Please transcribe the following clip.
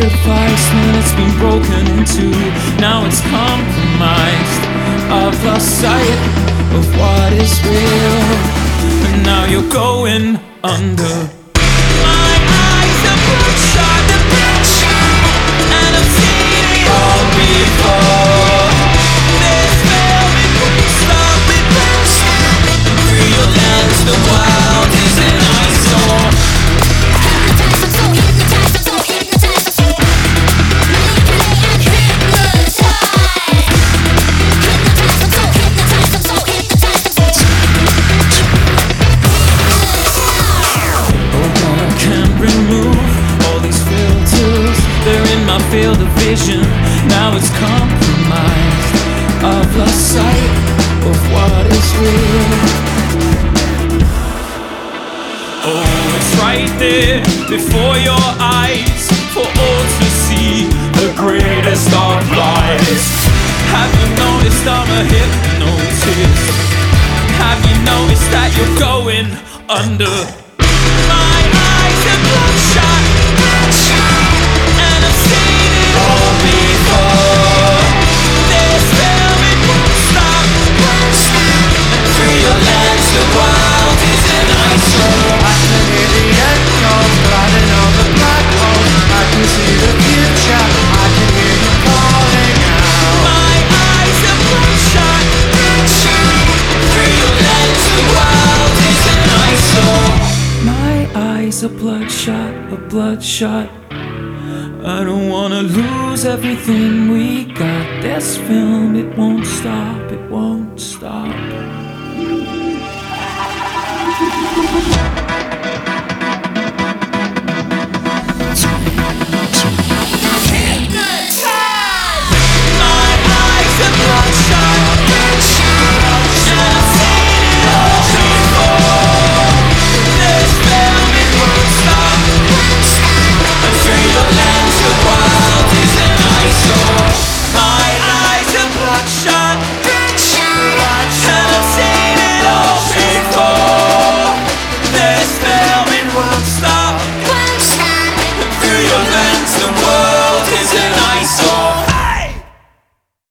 sacrifice when it's been broken in two. Now it's compromised. I've lost sight of what is real, and now you're going under. My eyes are bloodshot, and I've seen it all before. This film, it won't stop, it won't stop. Real lens, the wild is an eyesore. Field of vision, now it's compromised. I've lost sight of what is real. Oh, it's right there before your eyes, for all to see, the greatest of lies. Have you noticed I'm a hypnotist? Have you noticed that you're going under? My eyes are bloodshot, and I've seen it all before. This film, it won't stop, won't stop. Through your lens, the wild is an eyesore. I can hear the echoes, gliding on the black hole. I can see the future, I can hear you calling out. My eyes are bloodshot, through your lens, the wild is an eyesore. My eyes are bloodshot. I don't wanna lose everything we got. This film, it won't stop, it won't stop.